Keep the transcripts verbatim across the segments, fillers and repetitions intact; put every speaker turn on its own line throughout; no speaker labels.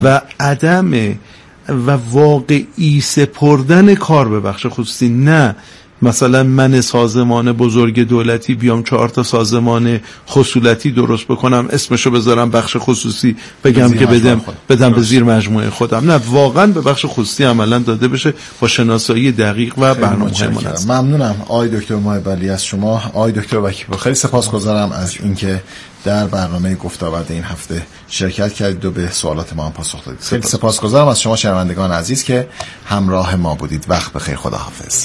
و عدم و واقعی سپردن کار به بخش خصوصی. نه مثلا من سازمان بزرگ دولتی بیام چهار تا سازمان خصولتی درست بکنم، اسمشو بذارم بخش خصوصی، بگم که بدم بدم به زیر مجموعه خودم. نه، واقعا به بخش خصوصی عملا داده بشه با شناسایی دقیق و برنامه‌های منظم.
ممنونم آقای دکتر محب علی از شما. آقای دکتر وکیل خیلی سپاسگزارم از اینکه در برنامه گفت‌وگوی این هفته شرکت کردید و به سوالات ما هم پاسخ دادید. خیلی سپاسگزارم از شما شنوندگان عزیز که همراه ما بودید. وقت بخیر، خداحافظ.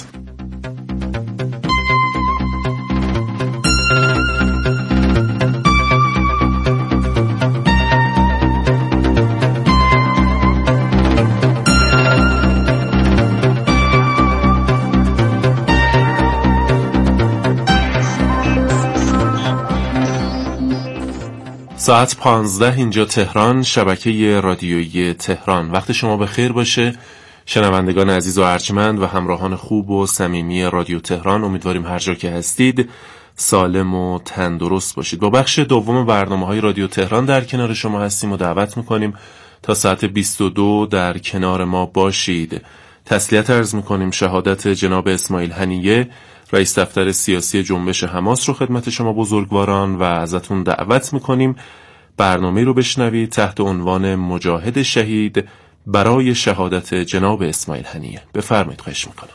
ساعت پانزده اینجا تهران، شبکه رادیویی تهران. وقت شما بخیر باشه شنوندگان عزیز و ارجمند و همراهان خوب و صمیمی رادیو تهران. امیدواریم هر جا که هستید سالم و تندرست باشید. با بخش دوم برنامه‌های رادیو تهران در کنار شما هستیم و دعوت می‌کنیم تا ساعت بیست و دو در کنار ما باشید. تسلیت عرض می‌کنیم شهادت جناب اسماعیل هنیه رئیس دفتر سیاسی جنبش حماس رو خدمت شما بزرگواران و ازتون دعوت میکنیم برنامه رو بشنوید تحت عنوان مجاهد شهید برای شهادت جناب اسماعیل هنیه. بفرمایید، خواهش میکنم.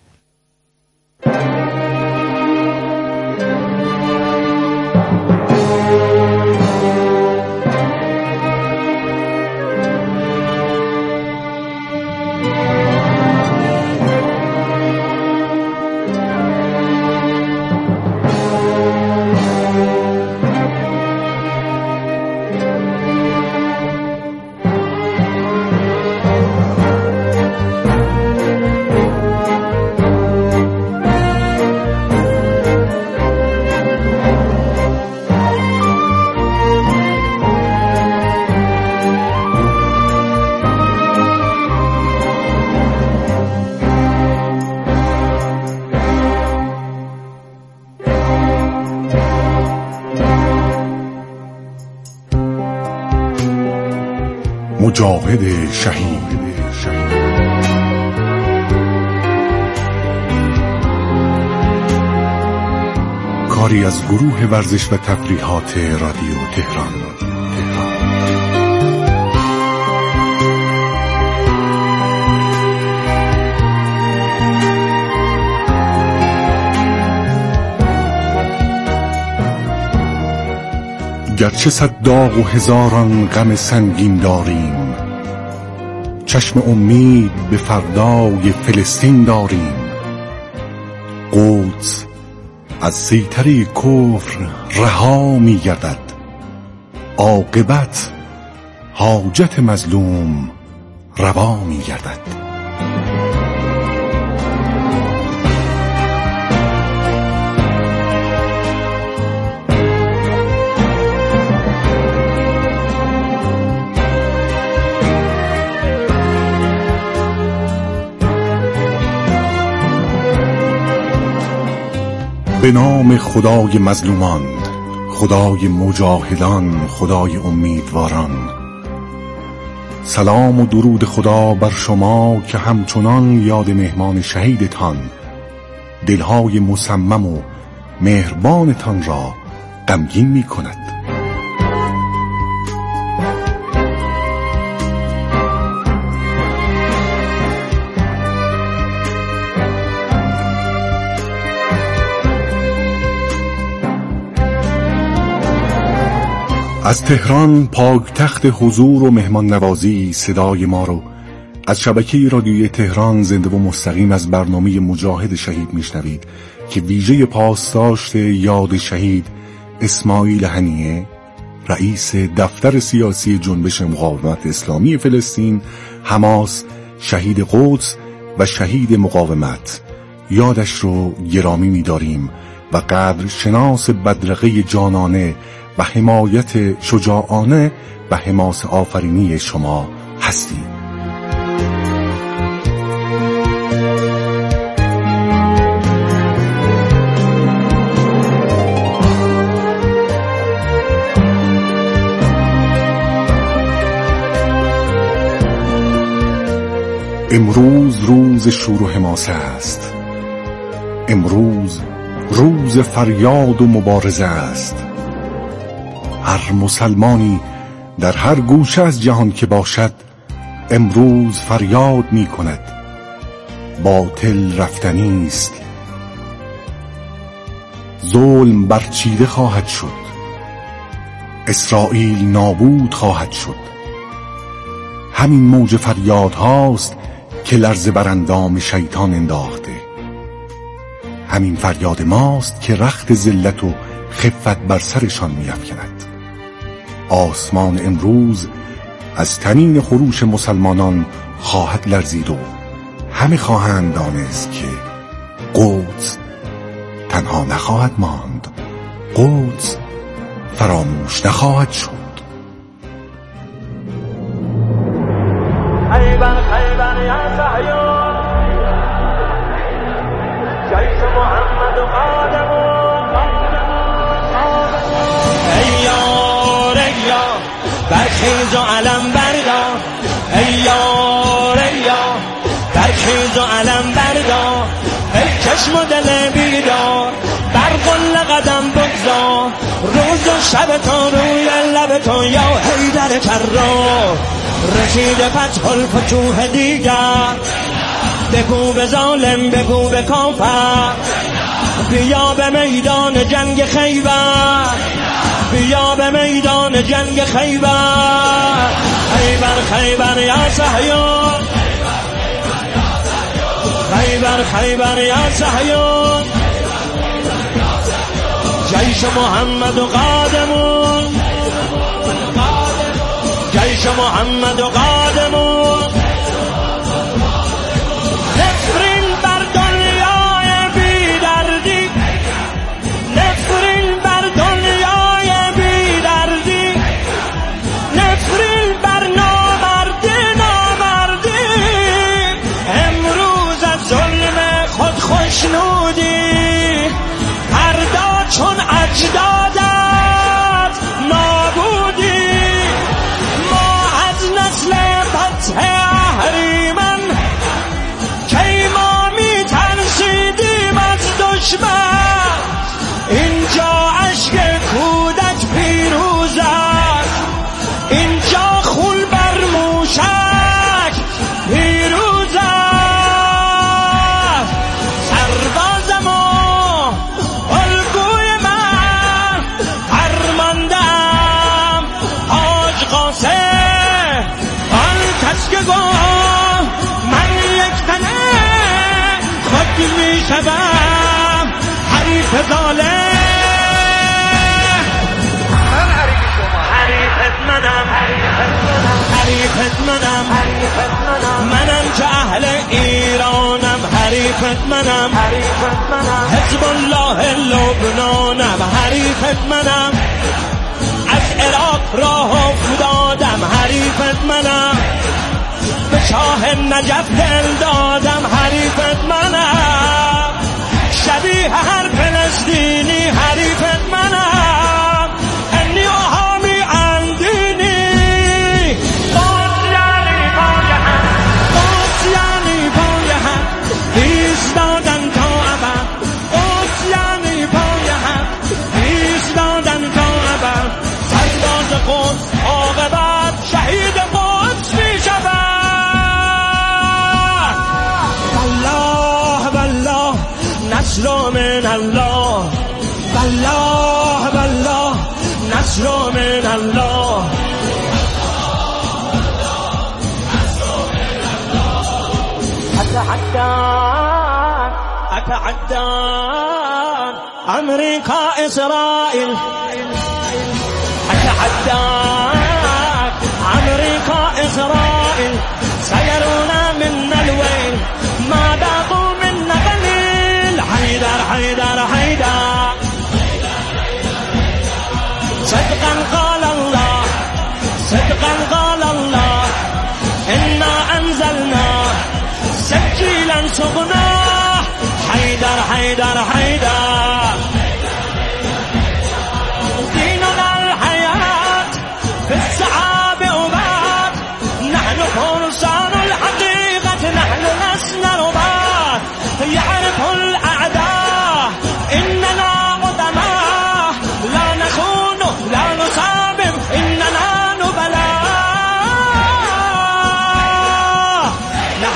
مجاهد شهید. کاری از گروه ورزش و تفریحات رادیو تهران. گرچه صد داغ و هزاران غم سنگین داریم، چشم امید به فردای فلسطین داریم. قدس از سیطره کفر رها می گردد، عاقبت حاجت مظلوم روا می گردد. به نام خدای مظلومان، خدای مجاهدان، خدای امیدواران، سلام و درود خدا بر شما که همچنان یاد مهمان شهیدتان، دلهای مصمم و مهربانتان را غمگین می کند. از تهران پایتخت حضور و مهمان نوازی صدای ما رو از شبکه رادیویی تهران زنده و مستقیم از برنامه مجاهد شهید میشنوید که ویژه پاسداشت یاد شهید اسماعیل هنیه رئیس دفتر سیاسی جنبش مقاومت اسلامی فلسطین حماس، شهید قدس و شهید مقاومت، یادش رو گرامی می‌داریم و قدر شناس بدرقه جانانه و حمایت شجاعانه و حماس آفرینی شما هستیم. امروز روز شور و حماسه است، امروز روز فریاد و مبارزه است. هر مسلمانی در هر گوشه از جهان که باشد امروز فریاد می کند باطل رفتنی است، ظلم برچیده خواهد شد، اسرائیل نابود خواهد شد. همین موج فریاد هاست که لرزه بر اندام شیطان انداخته. همین فریاد ماست که رخت ذلت و خفت بر سرشان می‌افکند. آسمان امروز از طنین خروش مسلمانان خواهد لرزید و همه خواهند دانست که قدس تنها نخواهد ماند، قدس فراموش نخواهد شد.
خیبر خیبر یا صهیون، جیش محمد و قادمون. ای یار ای یار برخیز و علم بردار، ای یار ای یار برخیز و علم بردار. ای چشم و دل بیدار بر قل قدم بگذار، روز و شب تو روی لب تو یا حیدر کرار. رسید فتح الفتوح دیگر، بگو به ظالم بگو به کافر، بیا به میدان جنگ خیبر، بیا به میدان جنگ خیبر. خیبر خیبر یا صهیون، خیبر خیبر یا صهیون. جیش محمد و قادمون، جیش محمد و قادمون. نفرین بر دنیای بی دردی، نفرین بر دنیای بی دردی، نفرین بر نامردی نامردی. امروز از ظلم خود خوشنودی، فردا چون اجدادت نابودی. اهریمن کی ما می ترسیدیم از دشمن، اینجا عشق کودک پیروز است، اینجا خون بر موشک پیروز است. سربازم و الگوی من فرماندم، حاج قاسم کس که گفت من یک تنه خود می شدم حریف ظالم. من حریف شما، حریفت منم، حریفت منم، منم که اهل ایرانم، حریفت منم، حزب الله لبنانم، حریفت منم. از عراق راه افتادم، حریفت منم. به شاه نجف دل دادم، حریفت منم. شبیه هر فلسطینی حریفت منم. انی و حامی اندینی، قدس یعنی پای هم، قدس یعنی پای هم ایستادن تا ابد، قدس یعنی پای هم ایستادن تا ابد. سرباز قدس عاقبت شهید قدس می شود. نصر من الله، والله والله نصر من الله. أتعدى أتعدى أمريكا إسرائيل، أتعدى أمريكا إسرائيل. سيرون منا الويل ما ذاقوا منا قليل. حيدر حيدر حيدر صدقا قال الله، صدقا قال الله. إنا أنزلنا سجيلا سقناه. حيدر حيدر حيدر ديننا الحياة في السحاب وبات. نحن فرسان الحقيقة، نحن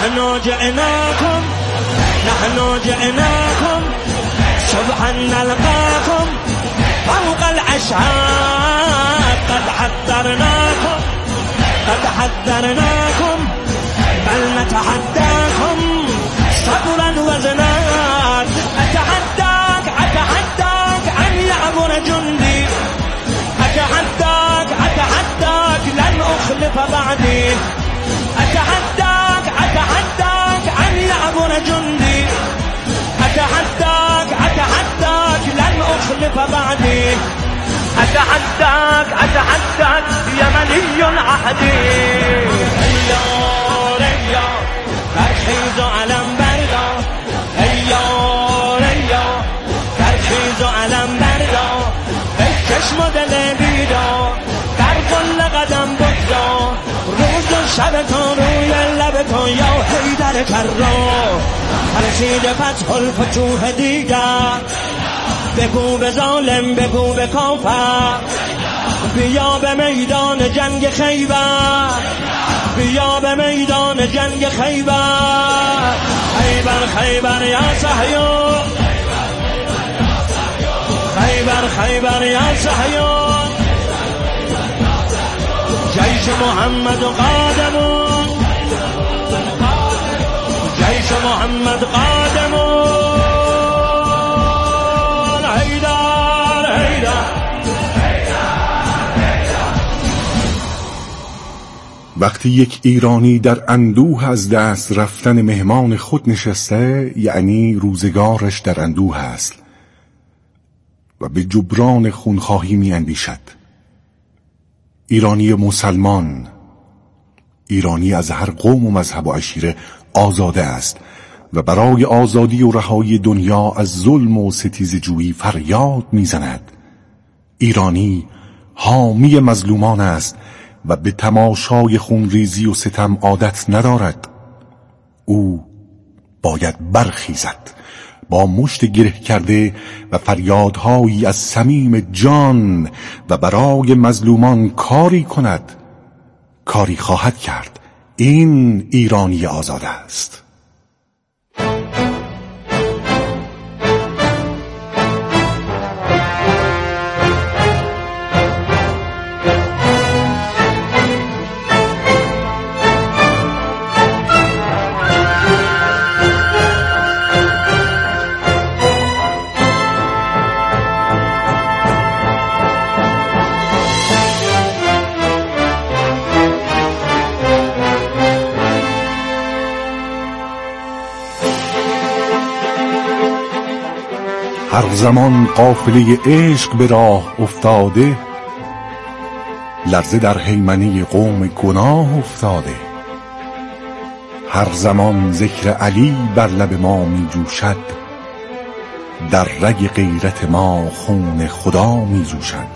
نحن جئناكم نحن جئناكم صبحا نلقاكم فوق الأشعاب قد حذرناكم قد حذرناكم بل نتحداكم صبرا وزنات أتحداك أتحداك أن يعبر جندي أتحداك أتحداك لن أخلف بعدي أتحداك أتحداك أن يعبر جندي أتحداك أتحداك لن أخلف بعدي أتحداك أتحداك يمني عهدي أيار أيار برخیز و علم بردار أيار أيار برخیز و علم بردار ای چشم و دل بیدار در کل قدم بگذار روز و شب تو روی لب تو یا حیدر کرار رسید فتح الفتوح دیگر بگو به ظالم بگو به کافر بیا به میدان جنگ خیبر بیا به میدان جنگ خیبر خیبر خیبر یا صهیون خیبر خیبر یا صهیون جیش محمد قادمون جیش محمد قادمون حیدر حیدر.
وقتی یک ایرانی در اندوه از دست رفتن مهمان خود نشسته، یعنی روزگارش در اندوه است و به جبران خونخواهی می اندیشد. ایرانی مسلمان، ایرانی از هر قوم و مذهب و عشیره آزاده است و برای آزادی و رهایی دنیا از ظلم و ستیزه جویی فریاد میزند. ایرانی حامی مظلومان است و به تماشای خونریزی و ستم عادت ندارد. او باید برخیزد، با مشت گره کرده و فریادهایی از صمیم جان و برای مظلومان کاری کند. کاری خواهد کرد. این ایرانی آزاده است. هر زمان قافله عشق به راه افتاده، لرزه در هیمنه قوم گناه افتاده. هر زمان ذکر علی بر لب ما می جوشد، در رگ غیرت ما خون خدا می جوشد.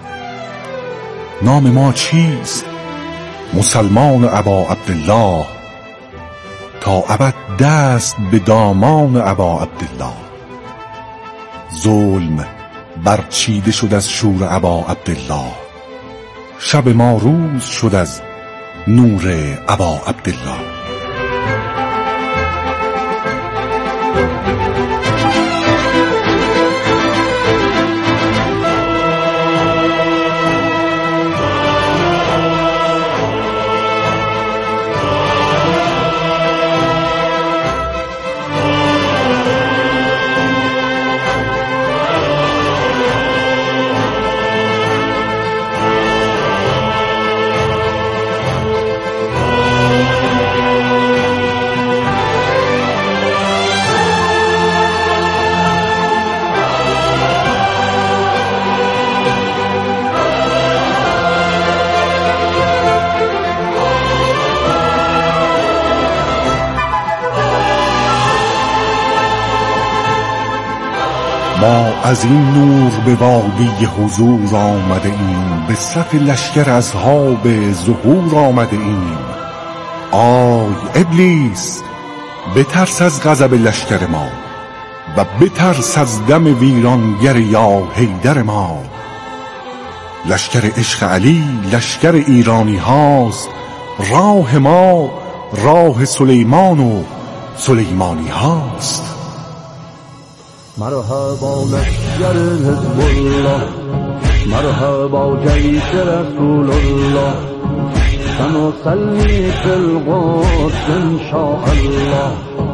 نام ما چیست؟ مسلمان ابا عبدالله، تا ابد دست به دامان ابا عبدالله. ظلم برچیده شد از شور ابا عبدالله، شب ما روز شد از نور ابا عبدالله. ما از این نور به وادی حضور آمده ایم، به صف لشکر اصحاب ظهور آمده ایم. آی ابلیس، بترس از غضب لشکر ما و بترس از دم ویرانگر یا حیدر ما. لشکر عشق علی لشکر ایرانی هاست، راه ما راه سلیمان و سلیمانی هاست.
مرحبا لشکر حزب الله، مرحبا جیش رسول الله، سنصلي في القدس إن شاء الله،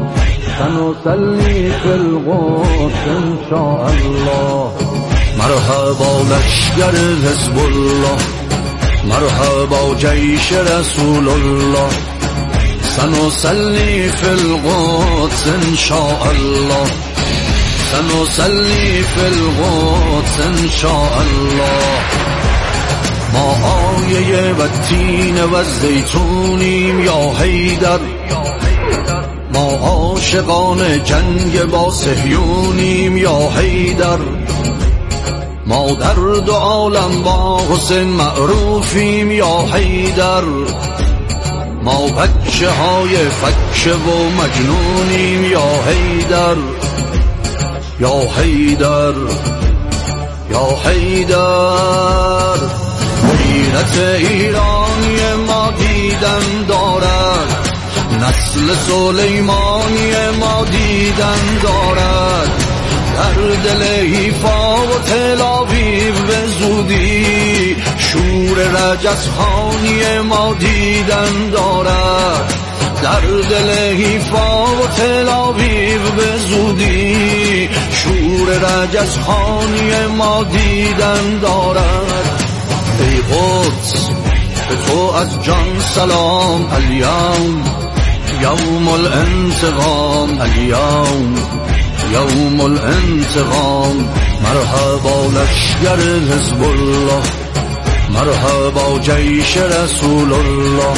سنصلي في القدس إن شاء الله. مرحبا لشکر حزب الله، مرحبا جیش رسول الله، سنصلي في القدس إن شاء الله، سنصلي في القدس إن شاء الله. ما آیه و تین و زیتونیم یا حیدر، ما عاشقان جنگ با صهیونیم یا حیدر، ما در دو عالم با حسین معروفیم یا حیدر، ما بچه های فکه و مجنونیم یا حیدر، یا حیدر، یا حیدر. غیرت ایرانی ما دیدن دارد، نسل سلیمانی ما دیدن دارد، در دل حیفا و تل آویو به زودی شور رجزخانی ما دیدن دارد، در دل حیفا و تل آویو به زودی شور رجزخانی ما دیدن دارد. ای قدس به تو از جان سلام، الیوم یوم الانتقام، الیوم یوم الانتقام. مرحبا لشکر حزب الله، مرحبا جیش رسول الله،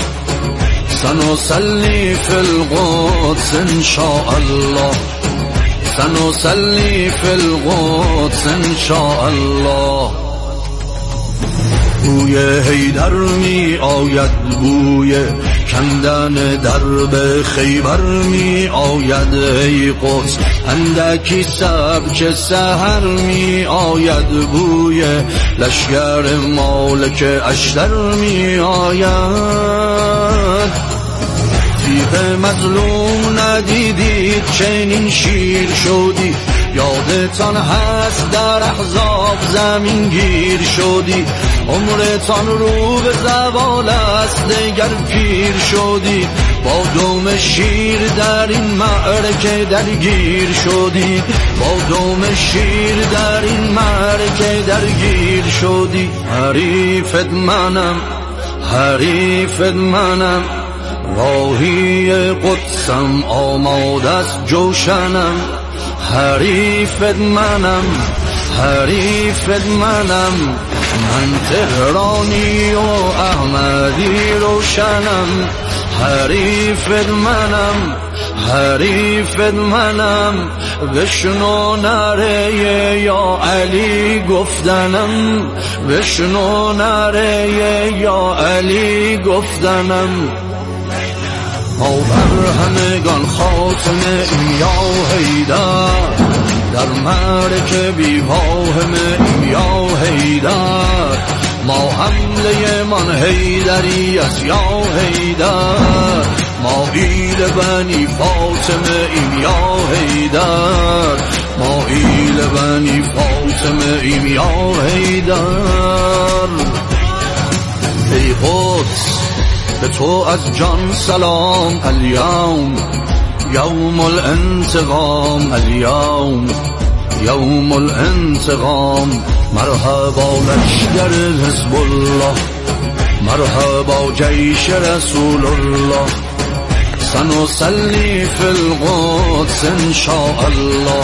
سنصلي في القدس إن شاء الله، سنصلي في القدس إن شاء الله. بوی حیدر می آید، بوی کندن درب خیبر می آید، ای قدس اندکی سبک سحر می آید، بوی لشکر مالک اشتر می آید. تیغ مظلوم ندیدید چنین شیر شدی، یادتان هست در احزاب زمین گیر شدی، عمرتان رو به زوال است دگر پیر شدی، با دوم شیر در این معرکه درگیر شدی، با دوم شیر در این معرکه درگیر شدی. حریفت منم، حریفت منم، راهی قدسم آماده است جوشنم، حریفت منم، حریفت منم، من تهرانی و احمدی روشنم، حریفت منم، حریفت منم، بشنو نره یا علی گفتنم، بشنو نره یا علی گفتنم. ما بر همگان خاتمه ایم یا حیدر، در معرکه بی واهمه ایم یا حیدر، ما حمله من حیدری است یا حیدر، ما ایل بنی فاطمه ایم یا حیدر، ما ایل بنی فاطمه ایم یا حیدر. ای قدس به تو از جان سلام، الیوم یوم الانتقام، الیوم یوم الانتقام. مرحبا لشکر حزب الله، مرحبا جیش رسول الله، سنصلي في القدس إن شاء الله،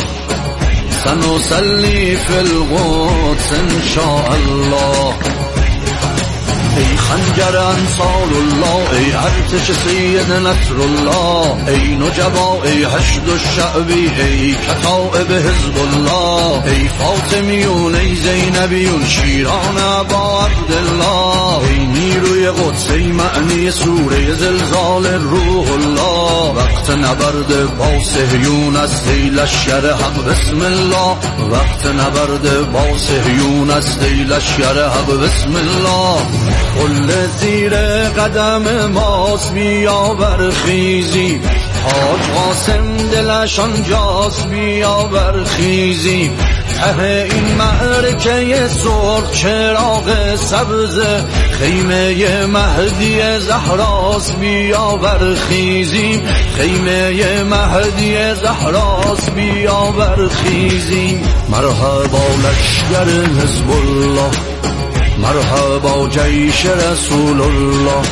سنصلي في القدس إن شاء الله. ای خنجر انصار الله، ای ارتش سید نصر الله، ای نجبا، ای حشد الشعبی، ای کتائب حزب الله، ای فاطمیون، ای زینبیون، شیران ابا عبدالله، ای نیروی قدس، ای معنی سوره زلزال روح الله. وقت نبرد با صهیون است ای لشکر حق بسم الله، وقت نبرد با صهیون است ای لشکر حق بسم الله. قله زیر قدم ماست بیا برخیزیم حاج قاسم دلش آنجاست بیا برخیزیم ته این معرکه سرخ چراغ سبز خیمه مهدی زهراست بیا برخیزیم خیمه مهدی زهراست بیا برخیزیم مرحبا لشکر حزب الله مرحبا جیش رسول الله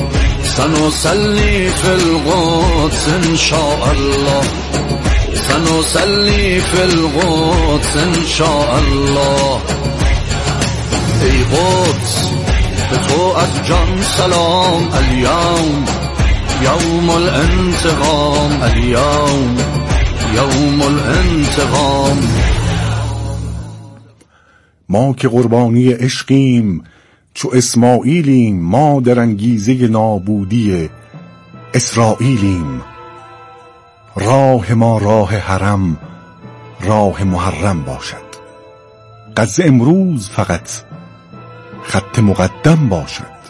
سنصلي في القدس إن شاء الله سنصلي في القدس إن شاء الله ای قدس به تو از جان سلام اليوم يوم الانتقام اليوم يوم الانتقام
ما که قربانی عشقیم چو اسماعیلیم ما در انگیزه نابودی اسرائیلیم راه ما راه حرم راه محرم باشد غزه امروز فقط خط مقدم باشد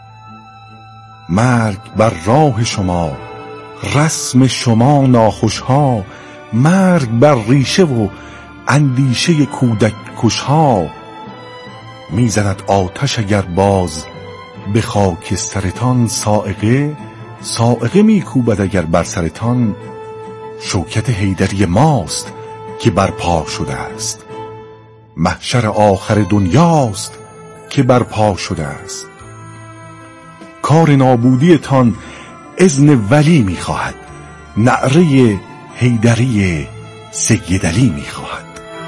مرگ بر راه شما رسم شما ناخوشها مرگ بر ریشه و اندیشه کودک کشها میزند آتش اگر باز به خاکسترتان صاعقه صاعقه میکوبد اگر بر سرتان شوکت حیدری ماست که برپا شده است محشر آخر دنیاست که برپا شده است کار نابودیتان اذن ولی میخواهد نعره حیدری سیدعلی میخواهد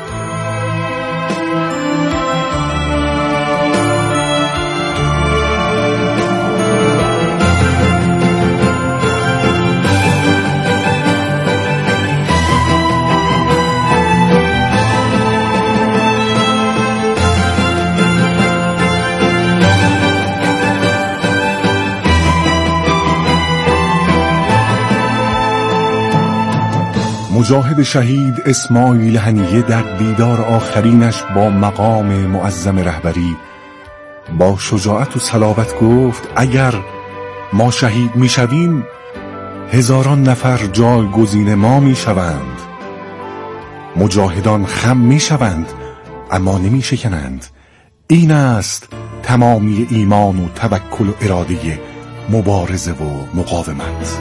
مجاهد شهید اسماعیل هنیه در دیدار آخرینش با مقام معظم رهبری با شجاعت و صلابت گفت اگر ما شهید می شویم هزاران نفر جایگزین ما می شوند مجاهدان خم می شوند اما نمی شکنند این است تمامی ایمان و توکل و اراده مبارزه و مقاومت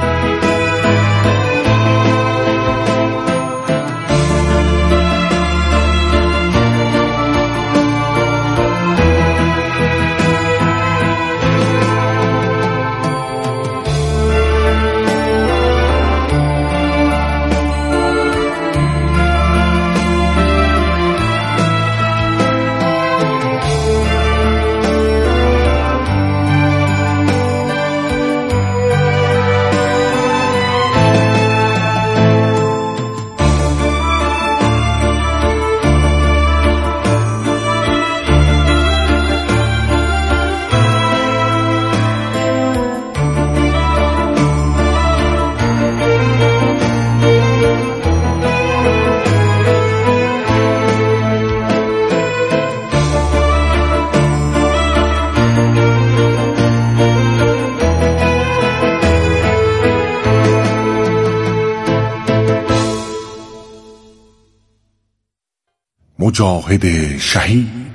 مجاهد شهید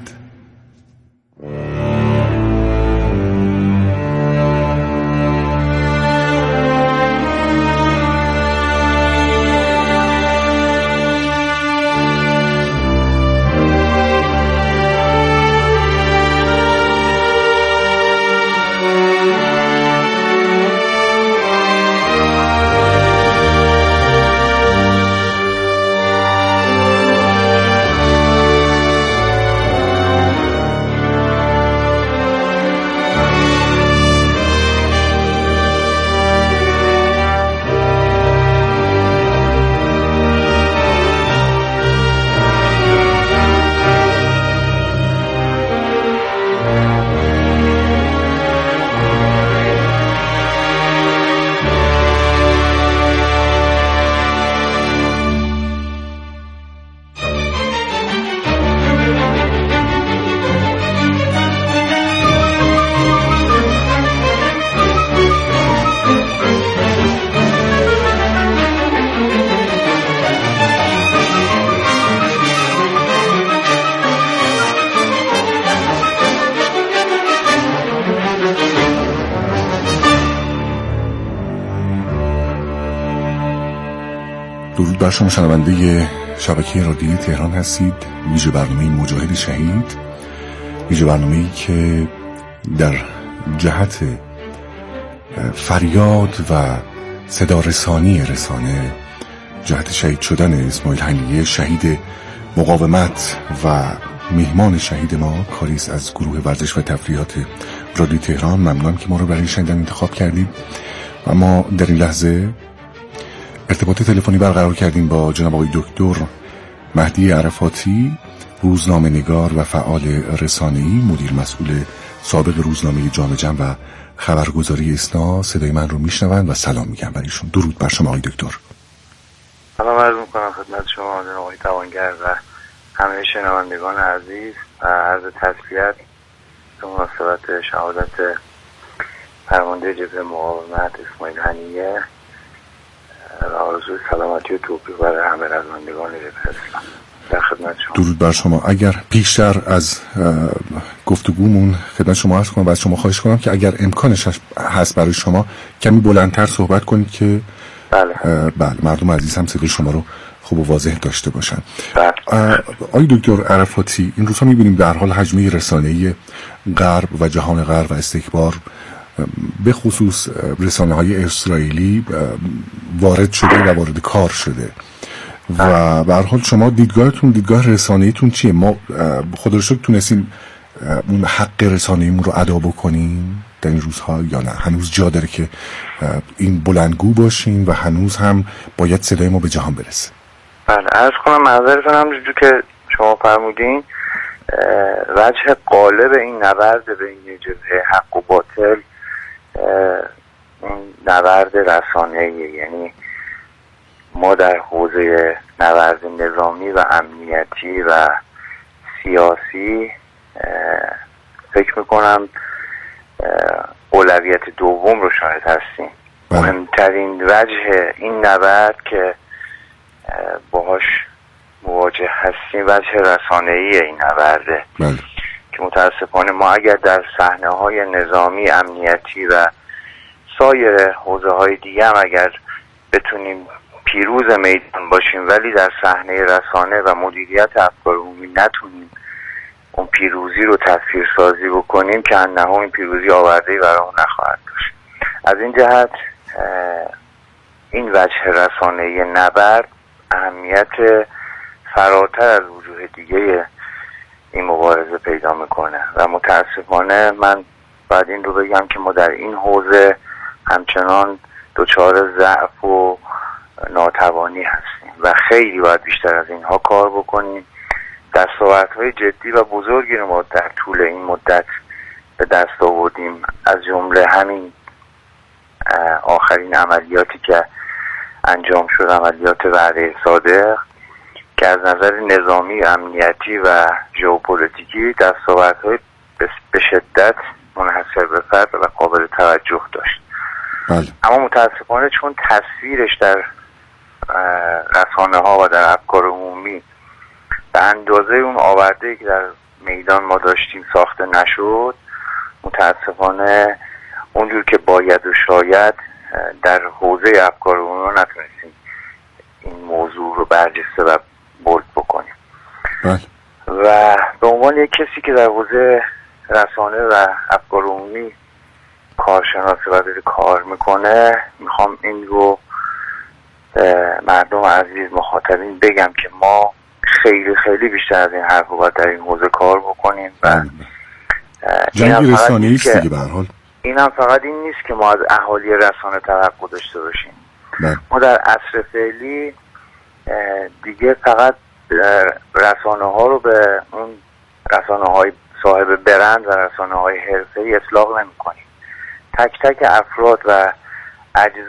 درود بر شما شنونده شبکه رادیویی تهران هستید. ویژه برنامه مجاهد شهید، ویژه برنامه‌ای که در جهت فریاد و صدا رسانی رسانه جهت شهید شدن اسماعیل هنیه، شهید مقاومت و میهمان شهید ما، کاریست از گروه ورزش و تفریحات رادیو تهران. ممنونم که ما رو برای شنیدن انتخاب کردید و ما در این لحظه ارتباط تلفنی برقرار کردیم با جناب آقای دکتر مهدی عرفاتی، روزنامه نگار و فعال رسانه‌ای، مدیر مسئول سابق روزنامه جامعه جمع و خبرگزاری اسنا. صدای من رو میشنوند و سلام میگم برایشون. درود بر شما آقای دکتر.
سلام عرض میکنم خدمت شما جناب آقای توانگر و همه شنوندگان عزیز و عرض تسلیت به مناسبت شهادت فرمانده جبهه مقاومت اسماعیل هنیه و آرزوی سلامتی و توفیق برای همه رزمندگان جبهه اسلام. در خدمت شما.
درود بر شما. اگر پیشتر از گفتگومون خدمت شما عرض کنم و از شما خواهش کنم که اگر امکانش هست برای شما کمی بلندتر صحبت کنید که
بله
بله مردم عزیز هم صدای شما رو خوب و واضح داشته باشن.
بله.
آقای دکتر عرفاتی، این روزها می‌بینیم در حال حجمه رسانه‌ای غرب و جهان غرب و استکبار به خصوص رسانه‌های اسرائیلی وارد شده و وارد کار شده و به هر حال شما دیدگاهتون، دیدگاه رسانه‌ایتون چیه؟ ما خدا رو شکر تونستیم اون حق رسانه‌ایمون رو ادا بکنیم در این روزها یا نه؟ هنوز جا داره که این بلندگو باشیم و هنوز هم باید صدای ما به جهان برسه؟
بله، عرض کنم معذرتون همونجور که شما فرمودین وجه غالب این نبرد بین جبهه حق و باطل این نبرد رسانه‌ایه. یعنی ما در حوزه نبرد نظامی و امنیتی و سیاسی فکر میکنم اولویت دوم رو شاهد هستیم. مهمترین وجه این نبرد که باهاش مواجه هستیم وجه رسانه‌ای این نبرده که متاسفانه ما اگر در صحنه‌های نظامی، امنیتی و سایر حوزه‌های دیگه هم اگر بتونیم پیروز میدان باشیم ولی در صحنه رسانه و مدیریت افکار عمومی نتونیم اون پیروزی رو تصویر سازی بکنیم که انه این پیروزی آورده‌ای برامون نخواهد داشت. از این جهت این وجه رسانه‌ای نبرد اهمیت فراتر از وجوه دیگه این مبارزه پیدا میکنه و متاسفانه من باید این رو بگم که ما در این حوزه همچنان دچار ضعف و ناتوانی هستیم و خیلی باید بیشتر از اینها کار بکنیم. دستاوردهای جدی و بزرگی رو ما در طول این مدت به دست آوردیم، از جمله همین آخرین عملیاتی که انجام شد، عملیات وعده صادق، که از نظر نظامی، امنیتی و ژئوپلیتیکی دستاوردهای به شدت منحصر به فرد و قابل توجه داشت.
بله.
اما متاسفانه چون تصویرش در رسانه ها و در افکار عمومی به اندازه اون آورده‌ای که در میدان ما داشتیم ساخته نشد، متاسفانه اونجور که باید و شاید در حوزه افکار عمومی نتونستیم این موضوع رو برجسته و بولد بکنیم.
بله.
و به عنوان یک کسی که در حوزه رسانه و افکار عمومی کارشناسی و داره کار میکنه، میخوام این رو مردم عزیز مخاطبین بگم که ما خیلی خیلی بیشتر از این حرف باید در این حوزه کار بکنیم و
جنگ رسانه‌ای است دیگه. به هر حال
این هم فقط این نیست که ما از اهالی رسانه توقع داشته باشیم.
بله.
ما در عصر فعلی دیگه فقط رسانه ها رو به اون رسانه های صاحب برند و رسانه های حرفه‌ای اطلاق نمی کنیم. تک تک افراد و اجزای